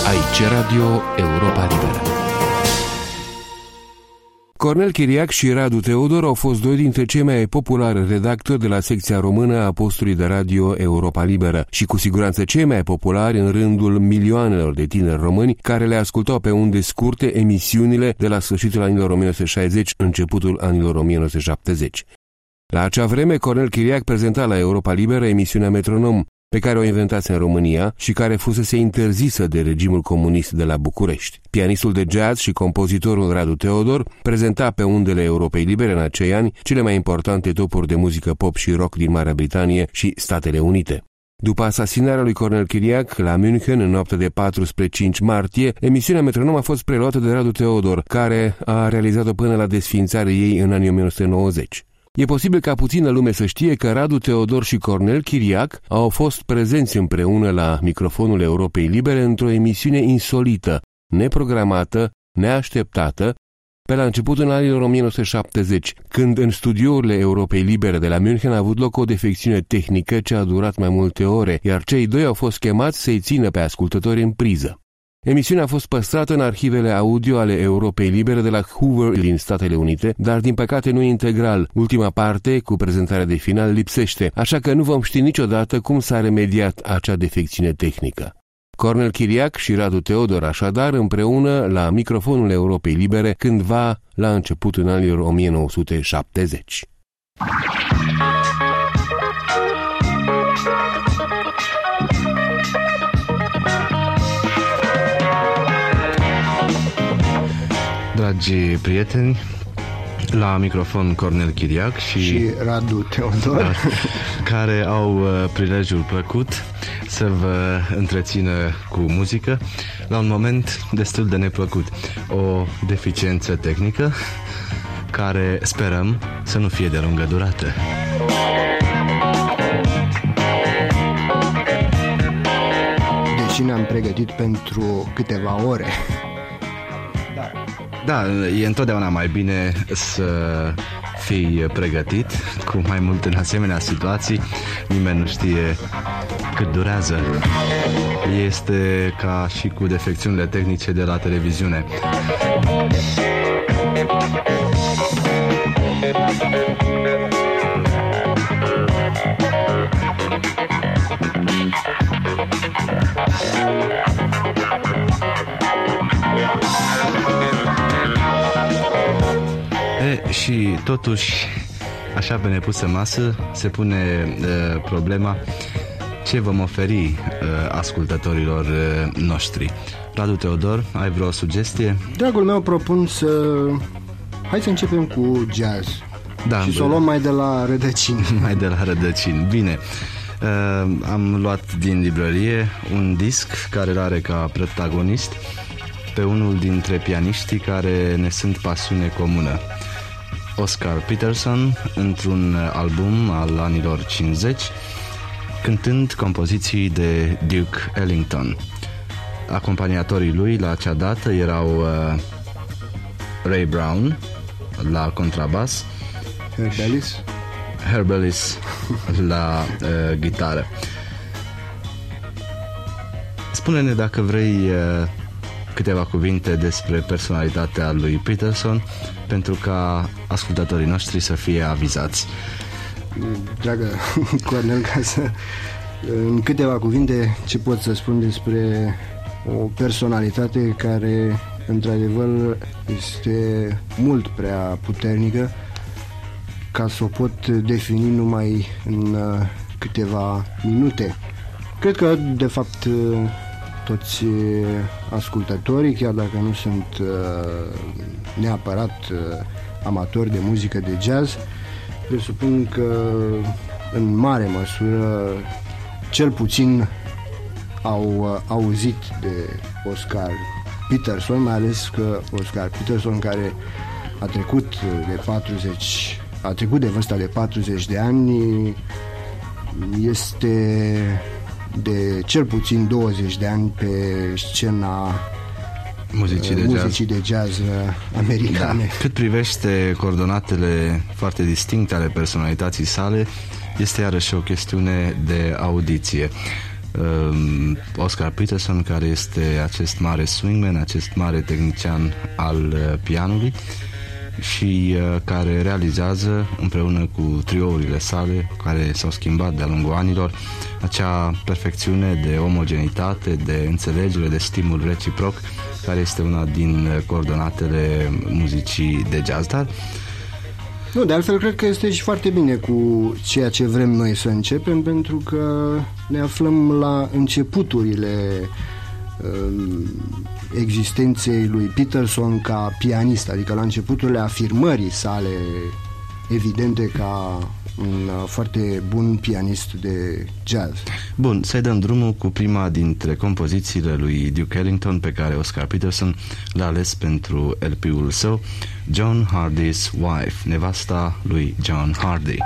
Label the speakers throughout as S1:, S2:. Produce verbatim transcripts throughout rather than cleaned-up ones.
S1: Aici Radio Europa Liberă. Cornel Chiriac și Radu Teodor au fost doi dintre cei mai populari redactori de la secția română a postului de radio Europa Liberă și cu siguranță cei mai populari în rândul milioanelor de tineri români care le ascultau pe unde scurte emisiunile de la sfârșitul anilor o mie nouă sute șaizeci, începutul anilor o mie nouă sute șaptezeci. La acea vreme, Cornel Chiriac prezenta la Europa Liberă emisiunea Metronom, pe care o inventase în România și care fusese interzisă de regimul comunist de la București. Pianistul de jazz și compozitorul Radu Teodor prezenta pe undele Europei Libere în acei ani cele mai importante topuri de muzică pop și rock din Marea Britanie și Statele Unite. După asasinarea lui Cornel Chiriac la München în noaptea de patru spre cinci martie, emisiunea Metronom a fost preluată de Radu Teodor, care a realizat-o până la desființarea ei în anii o mie nouă sute nouăzeci. E posibil ca puțină lume să știe că Radu Teodor și Cornel Chiriac au fost prezenți împreună la microfonul Europei Libere într-o emisiune insolită, neprogramată, neașteptată, pe la începutul anilor o mie nouă sute șaptezeci, când în studiourile Europei Libere de la München a avut loc o defecțiune tehnică ce a durat mai multe ore, iar cei doi au fost chemați să-i țină pe ascultători în priză. Emisiunea a fost păstrată în arhivele audio ale Europei Libere de la Hoover din Statele Unite, dar din păcate nu integral. Ultima parte, cu prezentarea de final, lipsește, așa că nu vom ști niciodată cum s-a remediat acea defecțiune tehnică. Cornel Chiriac și Radu Teodor, așadar, împreună la microfonul Europei Libere, cândva la începutul anilor o mie nouă sute șaptezeci.
S2: Dragi prieteni, la microfon Cornel Chiriac și,
S3: și Radu Teodor,
S2: da, care au prilejul plăcut să vă întrețină cu muzică la un moment destul de neplăcut. O deficiență tehnică care sperăm să nu fie de lungă durată.
S3: Deși ne-am pregătit pentru câteva ore.
S2: Da, e întotdeauna mai bine să fii pregătit cu mai mult în asemenea situații. Nimeni nu știe cât durează. Este ca și cu defecțiunile tehnice de la televiziune. E, și totuși, așa pe nepusă masă, se pune uh, problema ce vom oferi uh, ascultătorilor uh, noștri. Radu Teodor, ai vreo sugestie?
S3: Dragul meu, propun să... Hai să începem cu jazz.
S2: Da,
S3: și să o luăm mai de la rădăcini.
S2: Mai de la rădăcini, bine. Uh, am luat din librărie un disc care are ca protagonist pe unul dintre pianiștii care ne sunt pasiune comună, Oscar Peterson, într-un album al anilor cincizeci, cântând compoziții de Duke Ellington. Acompaniatorii lui la acea dată erau uh, Ray Brown la contrabas,
S3: Herb Ellis,
S2: Herb Ellis la uh, gitară. Spune-ne dacă vrei uh, câteva cuvinte despre personalitatea lui Peterson, pentru ca ascultătorii noștri să fie avizați.
S3: Dragă Cornel, ca să, în câteva cuvinte, ce pot să spun despre o personalitate care, într-adevăr, este mult prea puternică ca să o pot defini numai în câteva minute. Cred că, de fapt, toți ascultătorii, chiar dacă nu sunt uh, neapărat uh, amatori de muzică de jazz, presupun că în mare măsură cel puțin au uh, auzit de Oscar Peterson, mai ales că Oscar Peterson, care a trecut de patruzeci, a trecut de vârsta de patruzeci de ani, este de cel puțin douăzeci de ani pe scena
S2: muzicii de
S3: muzicii
S2: jazz,
S3: de jazz americane.
S2: Da. Cât privește coordonatele foarte distincte ale personalității sale, este iarăși o chestiune de audiție. Oscar Peterson, care este acest mare swingman, acest mare tehnician al pianului și care realizează împreună cu triourile sale, care s-au schimbat de-a lungul anilor, acea perfecțiune de omogenitate, de înțelegere, de stimul reciproc, care este una din coordonatele muzicii de jazz. Dar
S3: nu, de altfel cred că este și foarte bine cu ceea ce vrem noi să începem, pentru că ne aflăm la începuturile um, existenței lui Peterson ca pianist, adică la începuturile afirmării sale evidente ca un foarte bun pianist de jazz.
S2: Bun, să-i dăm drumul cu prima dintre compozițiile lui Duke Ellington pe care Oscar Peterson l-a ales pentru L P-ul său, John Hardy's Wife, nevasta lui John Hardy.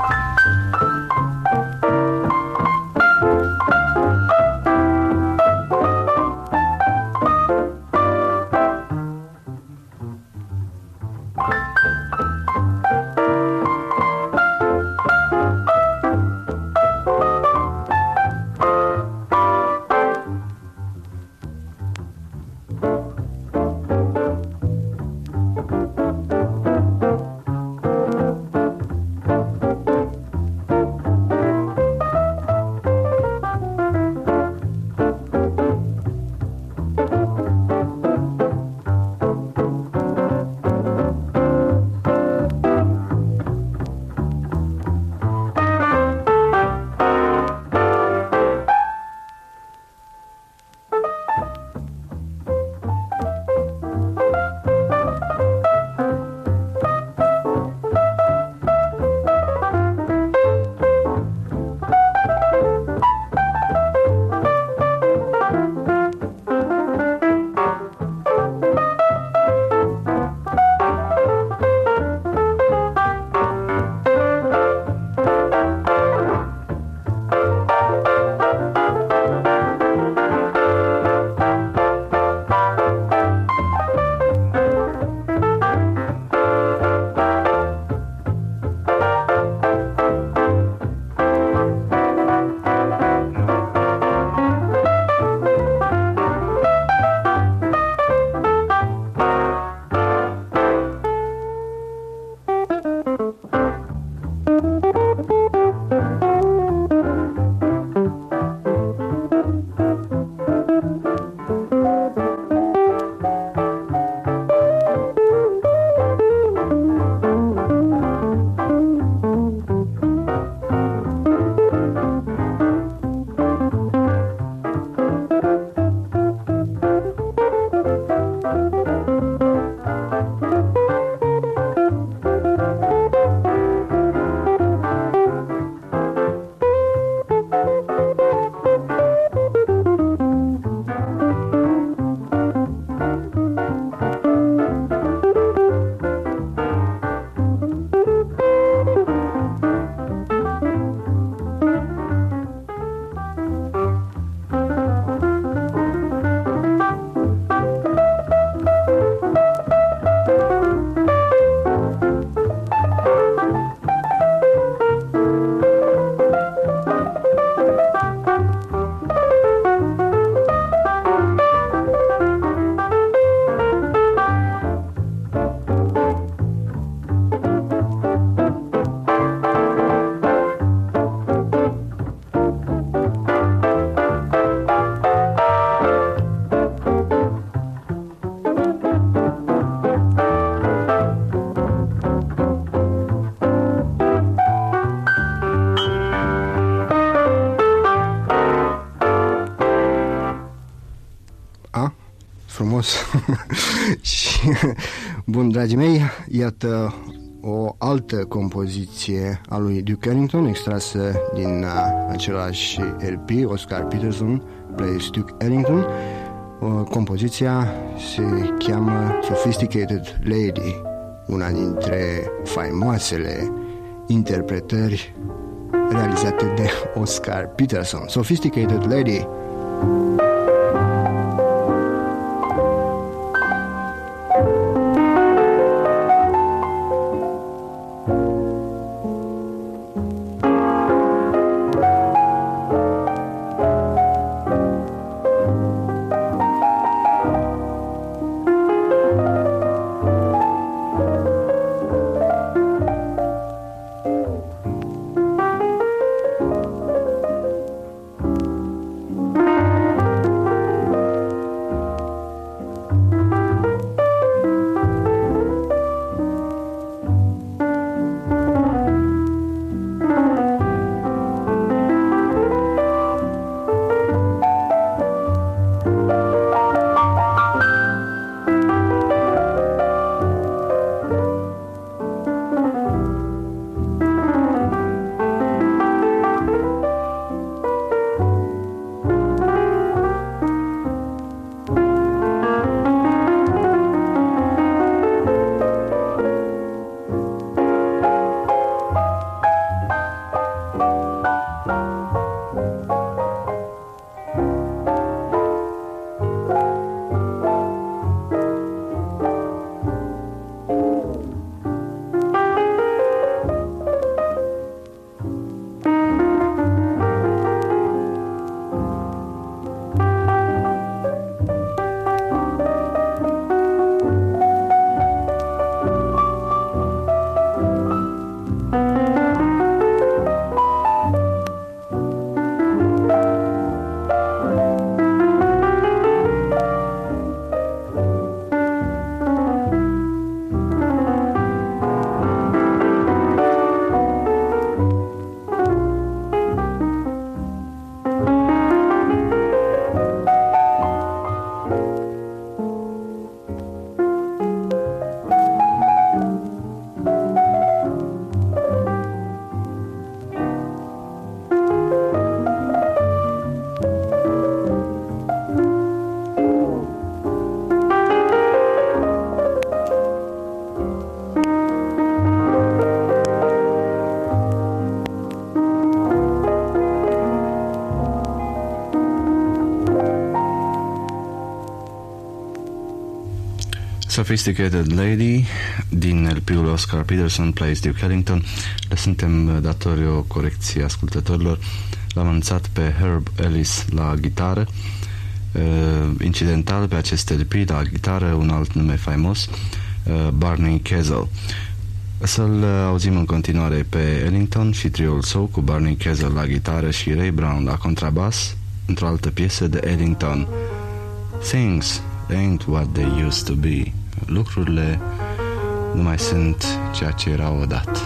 S3: frumos. Și, bun, dragii mei, iată o altă compoziție a lui Duke Ellington, extrasă din uh, același L P, Oscar Peterson plays Duke Ellington. Uh, compoziția se cheamă Sophisticated Lady, una dintre faimoasele interpretări realizate de Oscar Peterson. Sophisticated Lady.
S2: Sophisticated Lady din L P-ul Oscar Peterson Plays Duke Ellington. Le suntem datori o corecție ascultătorilor. L-am anunțat pe Herb Ellis la gitară, uh, incidental pe acest L P la gitară un alt nume faimos, uh, Barney Kessel. Să-l auzim în continuare pe Ellington și triul său cu Barney Kessel la gitară și Ray Brown la contrabas într-o altă piesă de Ellington, Things Ain't What They Used To Be. Lucrurile nu mai sunt ceea ce erau odată.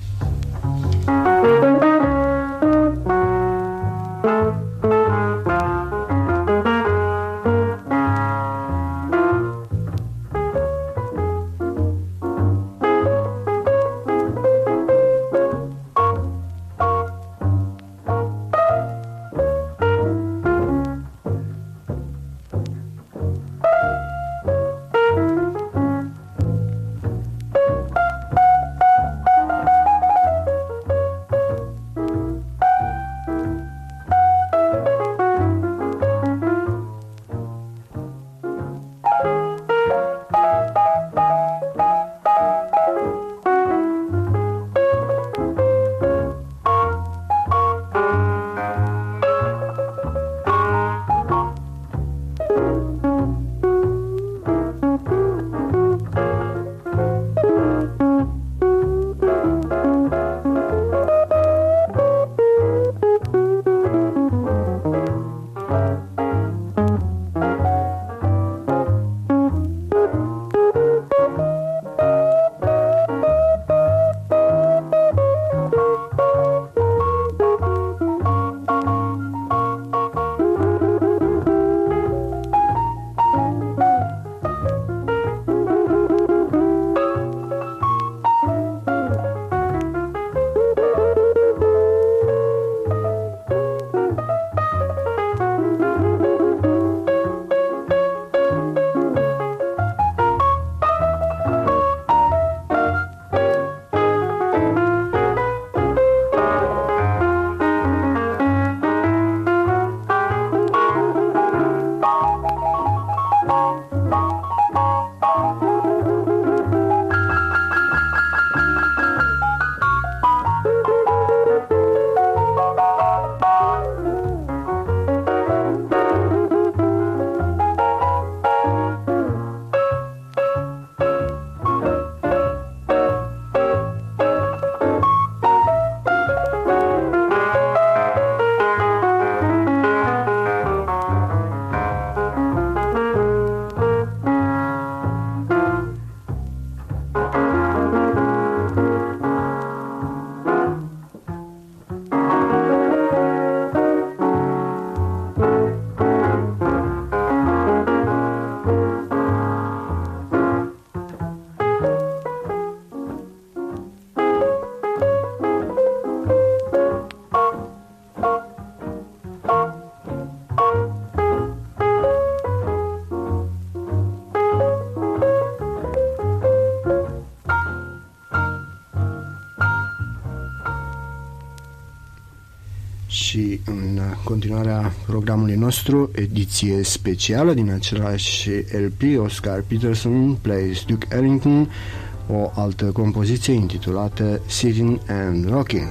S3: Și în continuarea programului nostru, ediție specială din același L P, Oscar Peterson Plays Duke Ellington, o altă compoziție intitulată Sitting and Rocking.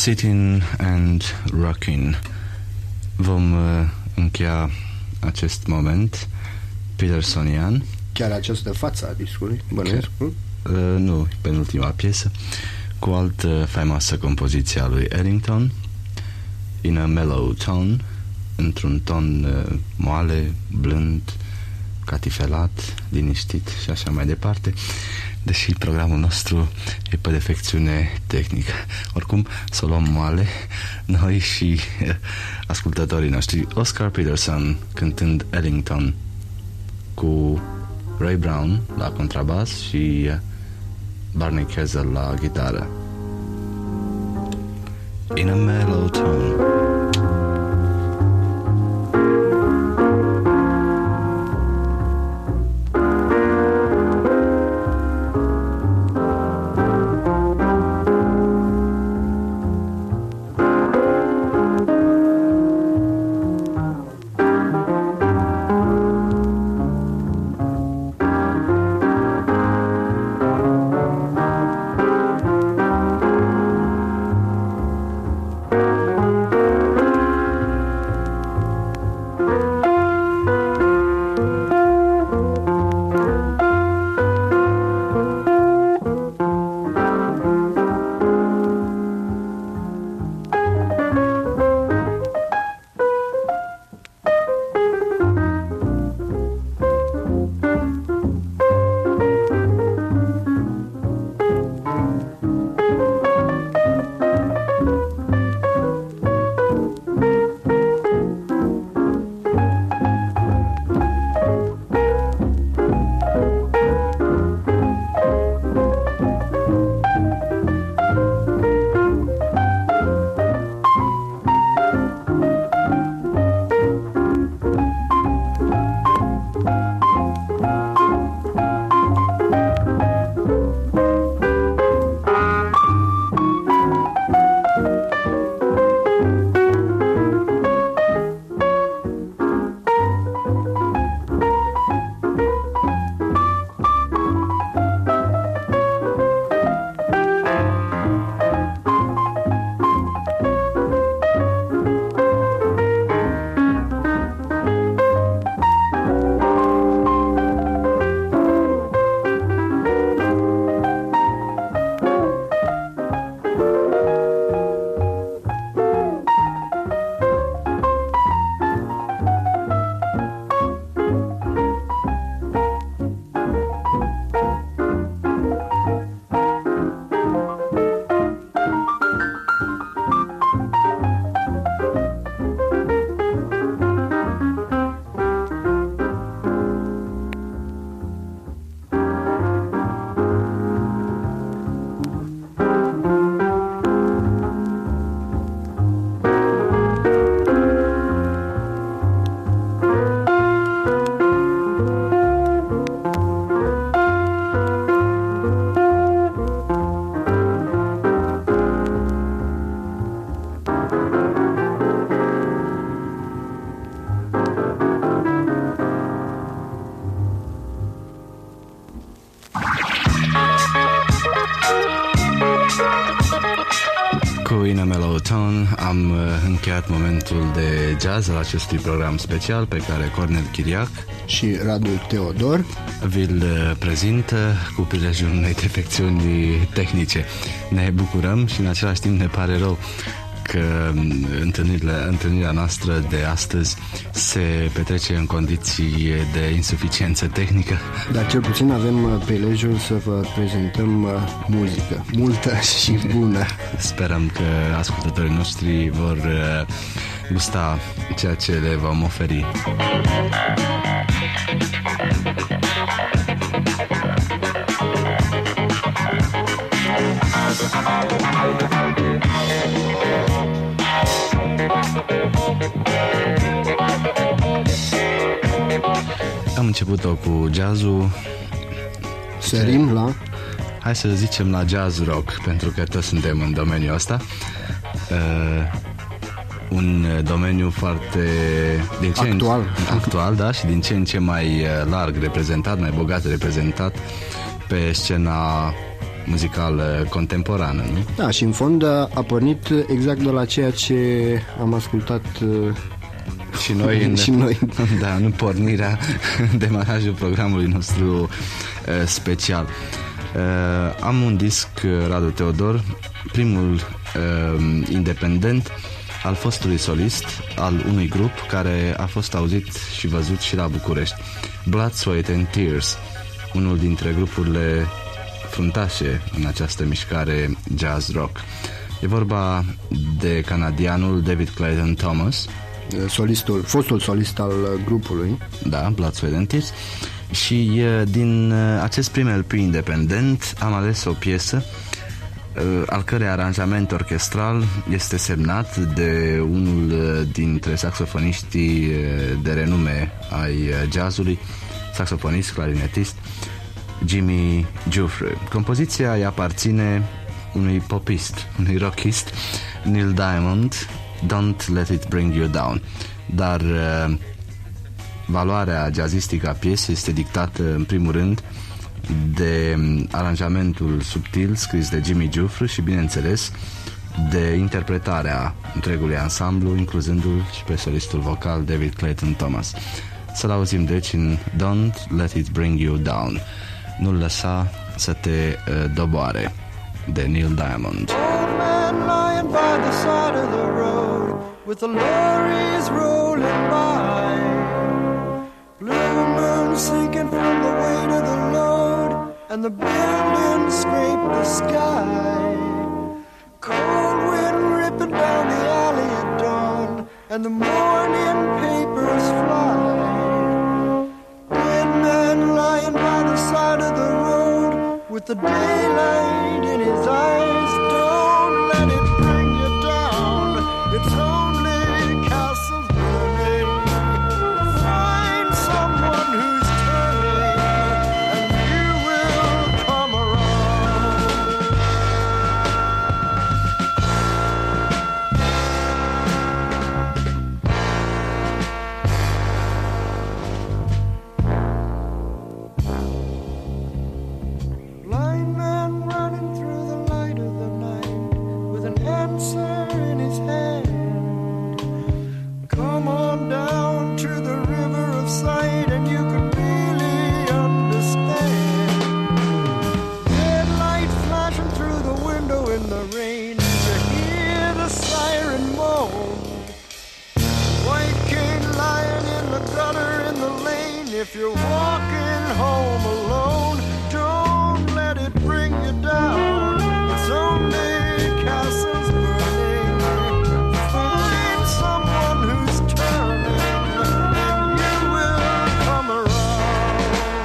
S2: Sitting and Rocking. Vom uh, încheia acest moment petersonian.
S3: Chiar această față a discului, bănuiesc?
S2: Uh, nu, penultima piesă, cu o altă faimoasă compoziție a lui Ellington, In a Mellow Tone, într-un ton uh, moale, blând, catifelat, liniștit și așa mai departe, deși programul nostru e pe defecțiune tehnică. Oricum, să o luăm moale noi și uh, ascultătorii noștri. Oscar Peterson cântând Ellington cu Ray Brown la contrabas și uh, Barney Kessel la gitară. In a Mellow Tone. Cu In a Mellow Tone am încheiat momentul de jazz al acestui program special pe care Cornel Chiriac
S3: și Radu Teodor
S2: vi-l prezintă cu prilejul unei defecțiuni tehnice. Ne bucurăm și în același timp ne pare rău că întâlnirea noastră de astăzi se petrece în condiții de insuficiență tehnică.
S3: Dar cel puțin avem prilejul să vă prezentăm muzică multă și bună.
S2: Sperăm că ascultătorii noștri vor gusta ceea ce le vom oferi. Am început-o cu jazzul.
S3: Sărim la...
S2: Hai să zicem la jazz rock, pentru că toți suntem în domeniul ăsta. Uh, un domeniu foarte... Din ce
S3: actual.
S2: În, actual, da, și din ce în ce mai larg reprezentat, mai bogat reprezentat pe scena muzicală contemporană, nu?
S3: Da, și în fond a, a pornit exact de la ceea ce am ascultat
S2: și noi, în,
S3: și noi.
S2: Da, în pornirea, demarajul programului nostru uh, special. Uh, am un disc, Radu Teodor, primul uh, independent al fostului solist al unui grup care a fost auzit și văzut și la București, Blood, Sweat and Tears, unul dintre grupurile fruntașe în această mișcare jazz rock. E vorba de canadianul David Clayton Thomas,
S3: solistul, fostul solist al grupului.
S2: Da, Blood, Sweat and Tears. Și din acest prim L P independent am ales o piesă al cărei aranjament orchestral este semnat de unul dintre saxofoniștii de renume ai jazzului, saxofonist, clarinetist, Jimmy Giuffre. Compoziția îi aparține unui popist, unui rockist, Neil Diamond, Don't Let It Bring You Down. Dar uh, valoarea jazzistică a piesei este dictată în primul rând de aranjamentul subtil scris de Jimmy Giuffre și, bineînțeles, de interpretarea întregului ansamblu, incluzându-l și pe solistul vocal David Clayton Thomas. Să-l auzim deci în Don't Let It Bring You Down, Nu-l lăsa să te uh, doboare, de Neil Diamond.
S4: Old man lying by the side of the road with the lorries rolling by, blue moon sinking from the weight of the load, and the buildings scrape the sky, cold wind ripping down the alley at dawn, and the morning papers fly. Dead man lying by the side of the road with the daylight in his eyes. Don't let it bring you down, it's only castles burning. Find someone who's turning, and you will come around. Blind man running through the light of the night with an answer in his hand. Come on down to the river of sight and you can really understand. Red light flashing through the window in the rain, you hear the siren moan. White cane lying in the gutter in the lane. If you're walking home alone, don't let it bring you down, it's only castles burning. Find someone who's turning, and you will come around.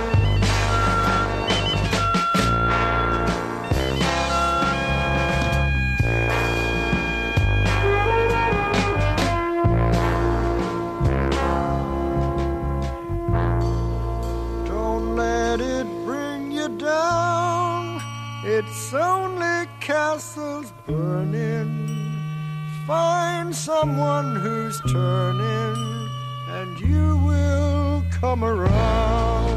S4: Don't let it bring you down, it's only castles burning. Find someone who's turning, and you will come around.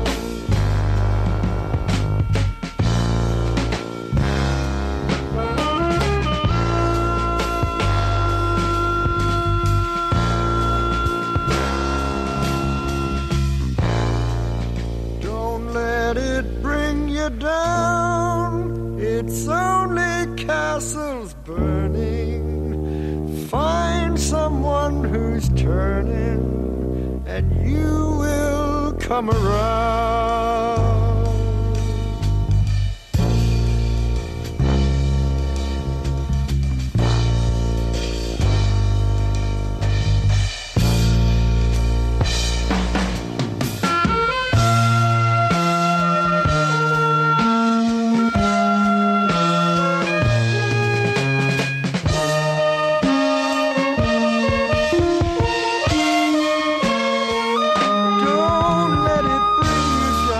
S4: Don't let it bring you down, it's only castles burning. Find someone who's turning, and you will come around. Don't let it bring you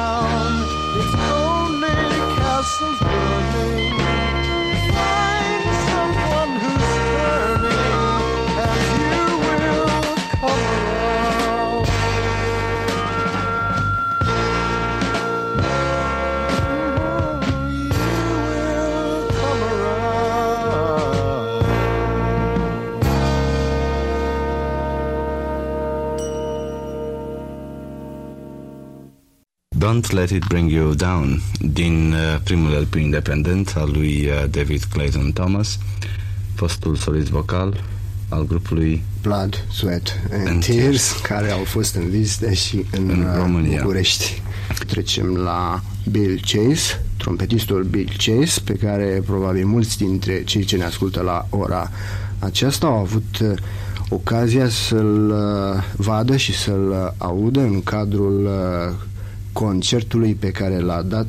S2: Don't Let It Bring You Down, din uh, primul L P independent al lui uh, David Clayton Thomas, fostul solist vocal al grupului
S3: Blood, Sweat and,
S2: and
S3: Tears,
S2: Tears,
S3: care au fost în vizită și în,
S2: în
S3: uh,
S2: România.
S3: București. Trecem la Bill Chase, trompetistul Bill Chase, pe care probabil mulți dintre cei ce ne ascultă la ora aceasta au avut uh, ocazia să-l uh, vadă și să-l uh, audă în cadrul uh, concertului pe care l-a dat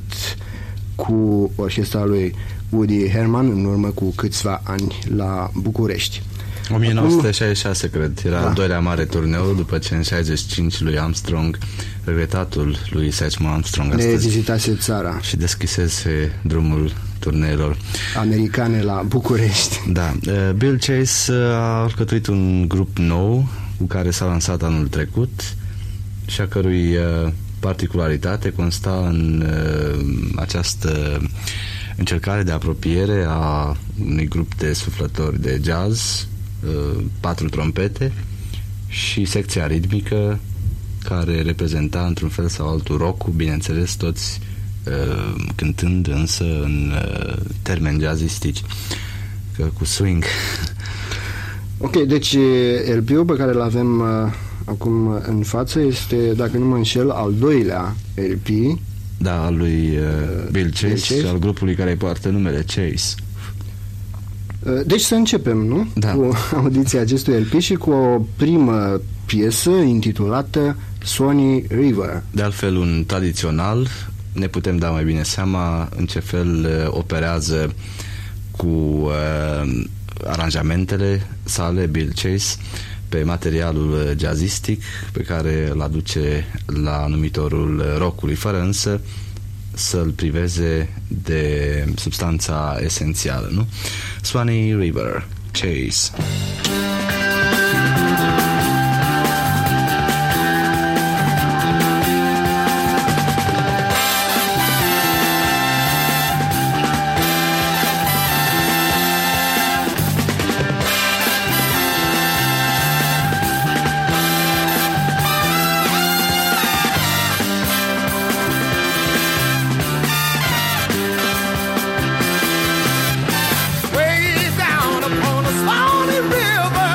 S3: cu orchestra lui Woody Herman în urmă cu câțiva ani la București.
S2: nouăsprezece șaizeci și șase, cred, era
S3: Da.
S2: al doilea mare turneu, după ce în șaizeci și cinci lui Armstrong, regretatul lui Satchmo Armstrong
S3: Ne
S2: astăzi,
S3: vizitase țara
S2: și deschisese drumul turneelor.
S3: americane la București.
S2: Da, uh, Bill Chase uh, a alcătuit un grup nou cu care s-a lansat anul trecut și a cărui uh, particularitate consta în uh, această încercare de apropiere a unui grup de suflători de jazz, uh, patru trompete și secția ritmică care reprezenta într-un fel sau altul rock-ul, bineînțeles toți uh, cântând însă în uh, termeni jazzistici, că cu swing.
S3: Ok, deci L P-ul pe care îl avem uh, acum în față este, dacă nu mă înșel, al doilea L P.
S2: Da, al lui uh, Bill Chase,
S3: Bill Chase
S2: și al grupului care poartă numele Chase.
S3: Uh, deci să începem, nu?
S2: Da.
S3: Cu audiția acestui L P și cu o primă piesă intitulată Swanee River.
S2: De altfel, un tradițional, ne putem da mai bine seama în ce fel uh, operează cu uh, aranjamentele sale Bill Chase pe materialul jazzistic pe care îl aduce la numitorul rockului, fără însă să-l priveze de substanța esențială, nu? Swanee River, Chase.
S4: Way down upon the Swanee River,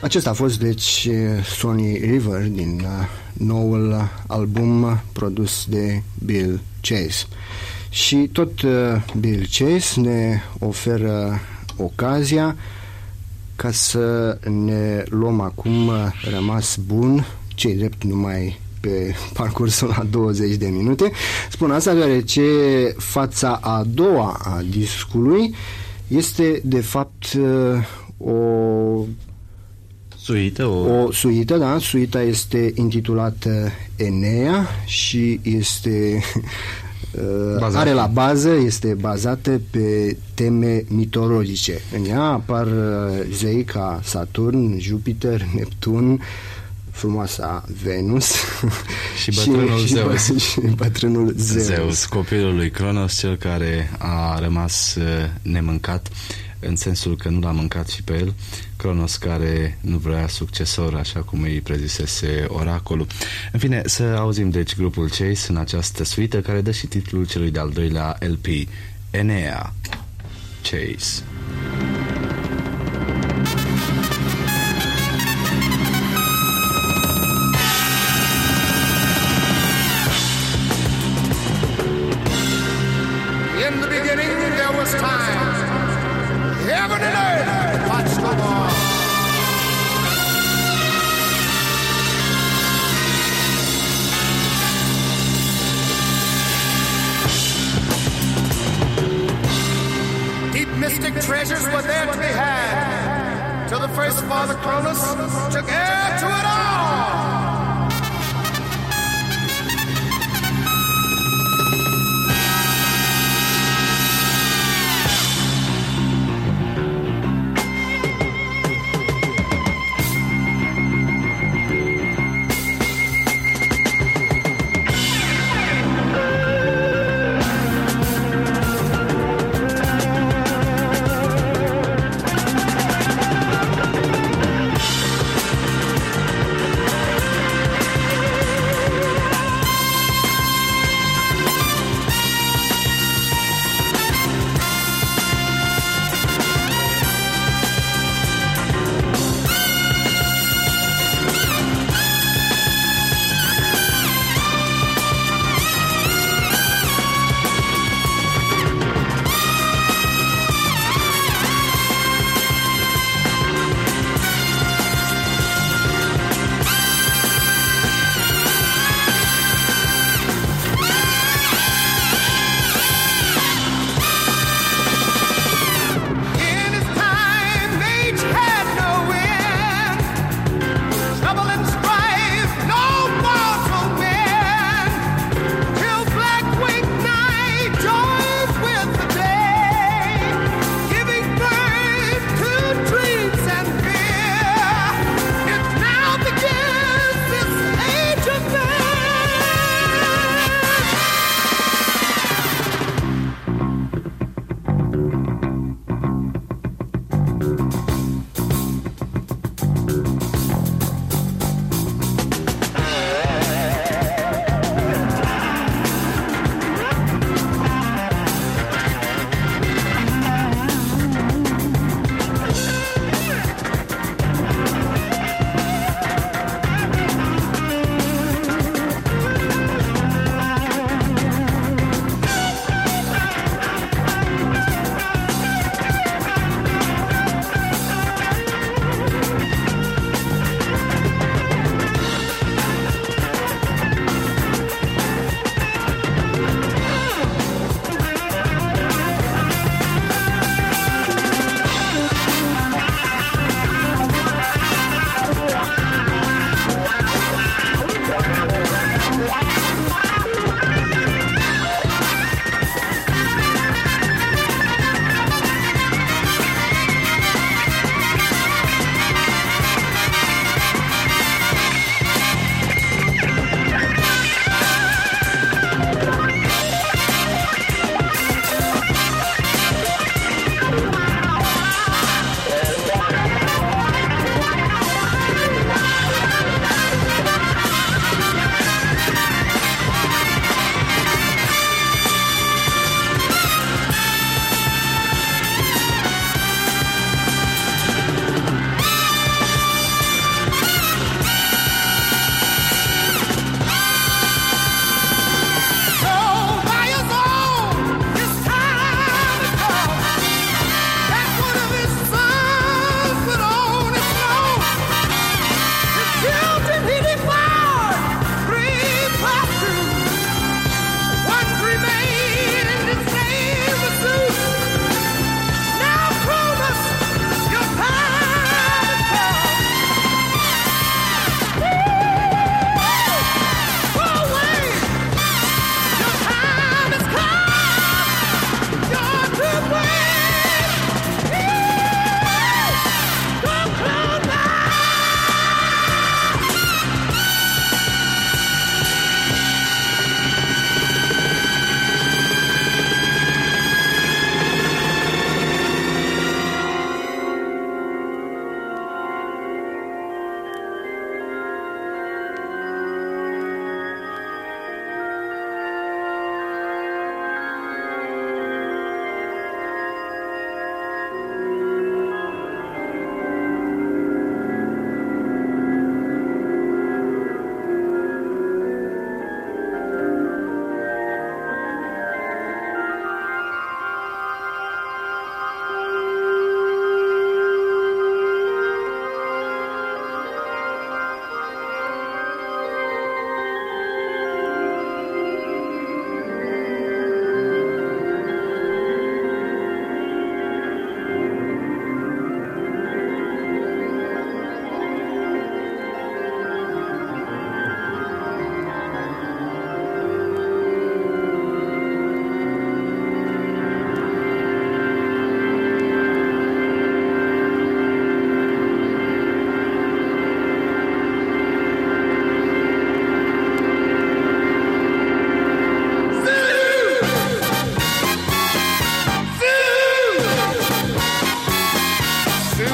S3: Acesta a fost, deci, Sony River din uh, noul album produs de Bill Chase. Și tot uh, Bill Chase ne oferă ocazia ca să ne luăm acum rămas bun, cei drept numai pe parcursul a douăzeci de minute. Spun asta deoarece fața a doua a discului este de fapt o
S2: suită, o...
S3: o suită, da, suita este intitulată Enea și este Bazat. Are la bază, este bazată pe teme mitologice. În ea apar zei ca Saturn, Jupiter, Neptun, frumoasa Venus
S2: și bătrânul și, Zeus.
S3: Și, și bătrânul Zeus.
S2: Zeus, copilul lui Cronos, cel care a rămas nemâncat, în sensul că nu l-a mâncat și pe el, Cronos care nu vrea succesor, așa cum îi prezisese oracolul. În fine, să auzim deci grupul Chase în această suită care dă și titlul celui de-al doilea L P, Enea, Chase.
S5: In the beginning there was time. Heaven and earth watched the war. Deep mystic treasures were there to be had, till the first father Cronus took heir to it all.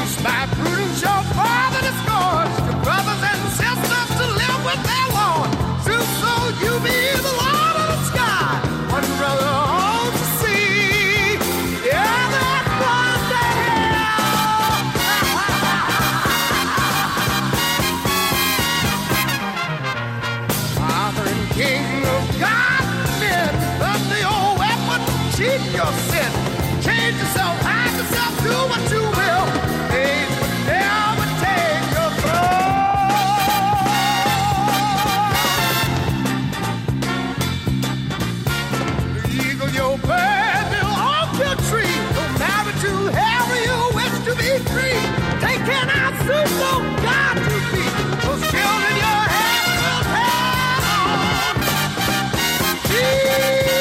S5: used by prudence your father discords your brothers and sisters to live with their Lord. Soon so you be the Lord of the sky. One brother owns the sea. Yeah, that's one to hell. Father and King of God men, love the old weapon, cheat your sin. Change yourself, hide yourself, do what you will. Age would never take your throne. Eagle your bird, build off your tree. Go marry to Harry, you wish to be free. Take care now, soon, so God to be. Those children your heaven will head on. Jesus.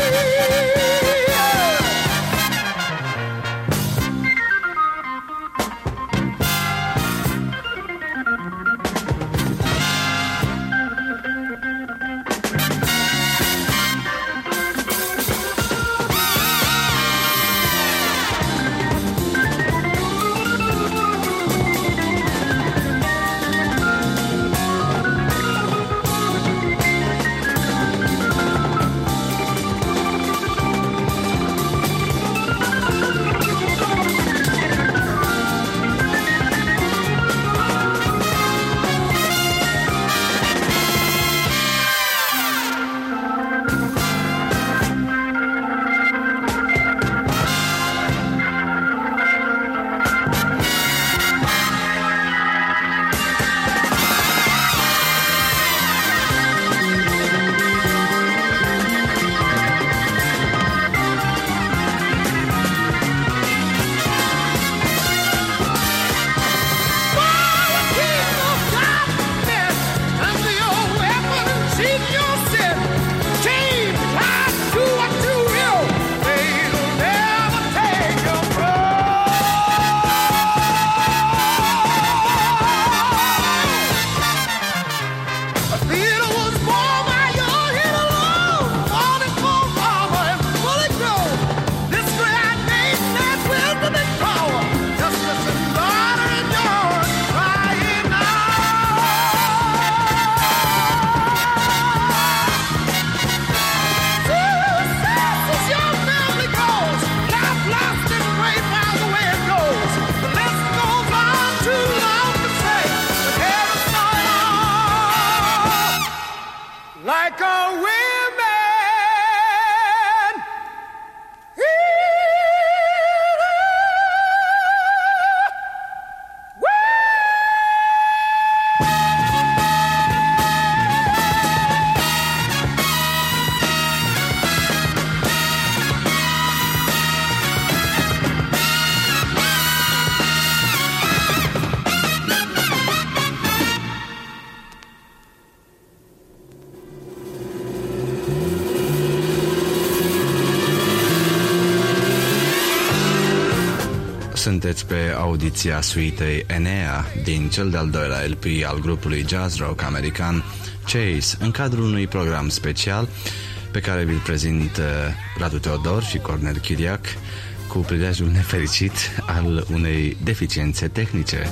S5: Like a women,
S2: Sunteți pe audiția suitei Enea din cel de-al doilea L P al grupului jazz rock american Chase, în cadrul unui program special pe care vi-l prezint Radu Teodor și Cornel Chiriac cu prilejul nefericit al unei deficiențe tehnice.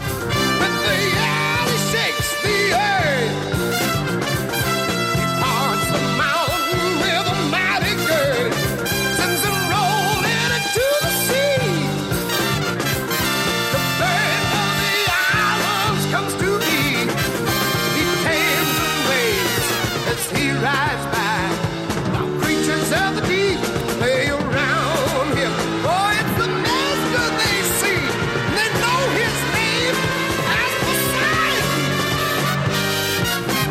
S5: They know his name as Poseidon.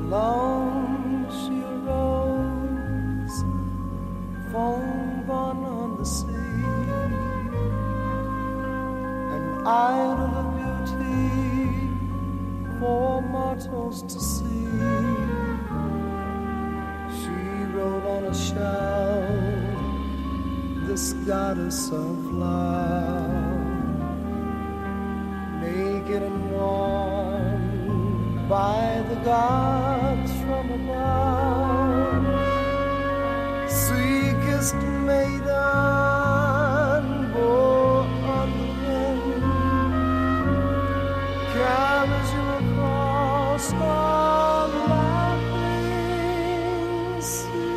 S4: Alone she arose, foam born on the sea, an idol of beauty for mortals to see. She rode on a shell, this goddess of love, naked and warm by the gods from above. Sweetest maiden bore on the wind, carries you across the laughing sea.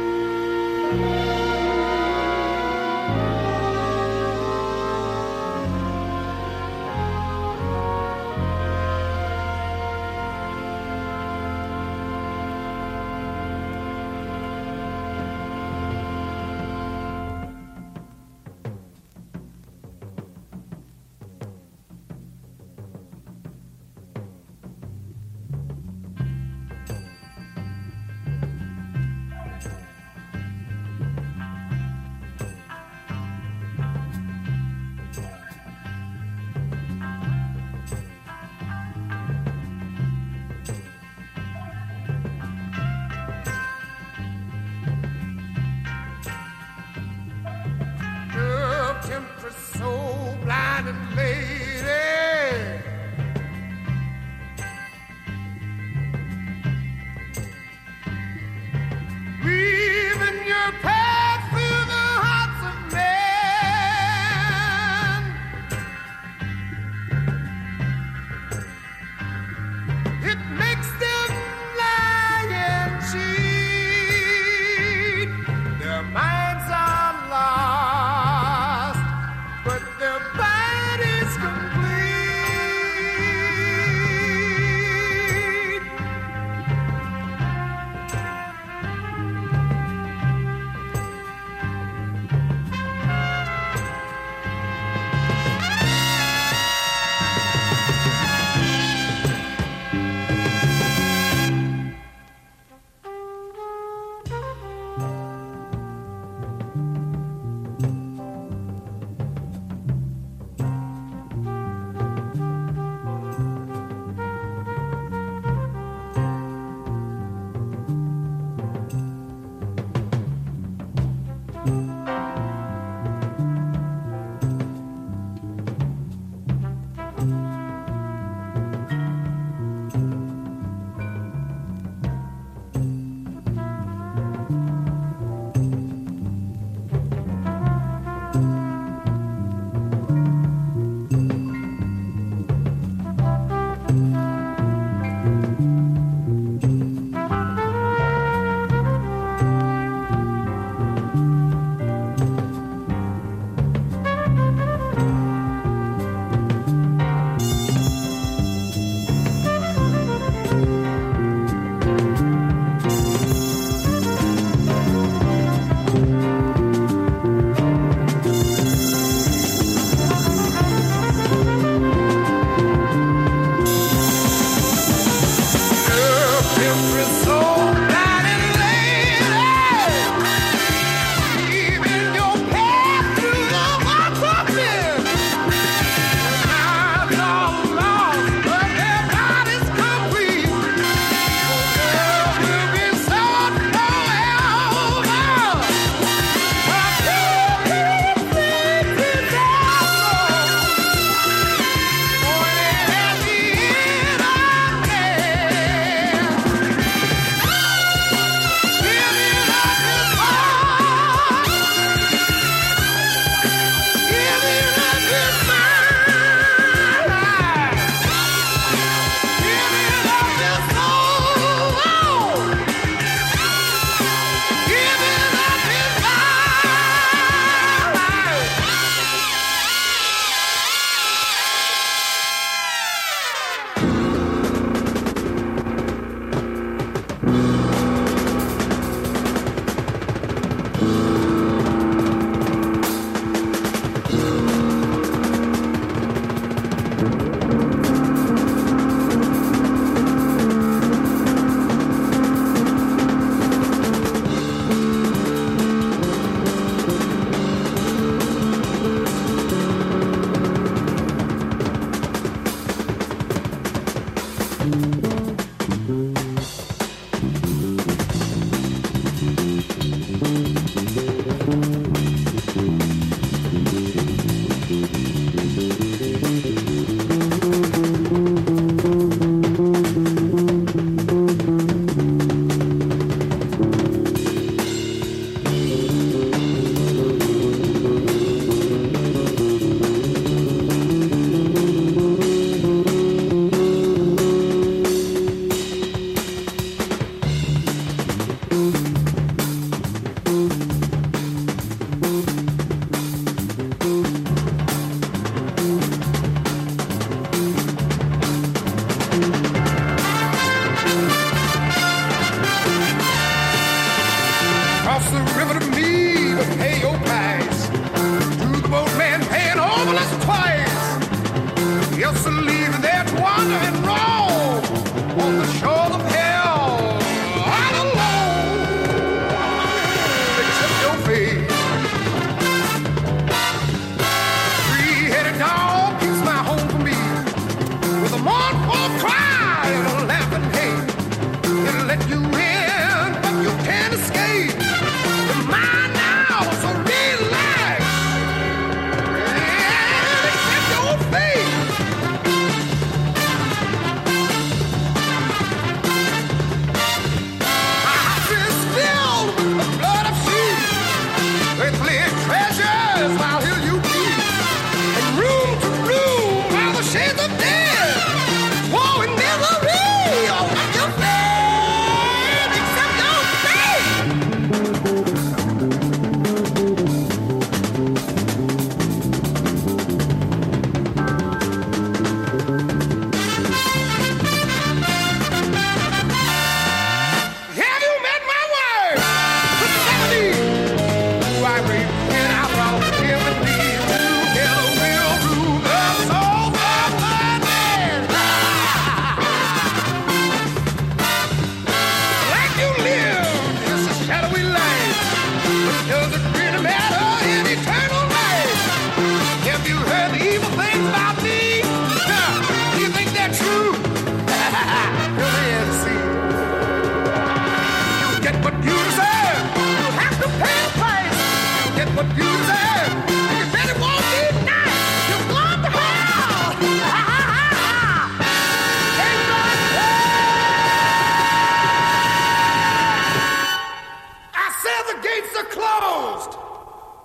S4: So blind and lady, leaving your path through the hearts of men. It makes them lie and cheat. Their minds are lost, but their body's complete.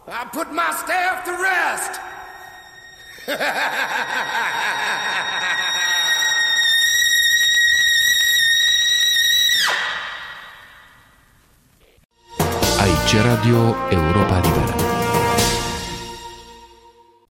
S5: I put my staff to rest.
S1: Aici Radio Europa Liberă.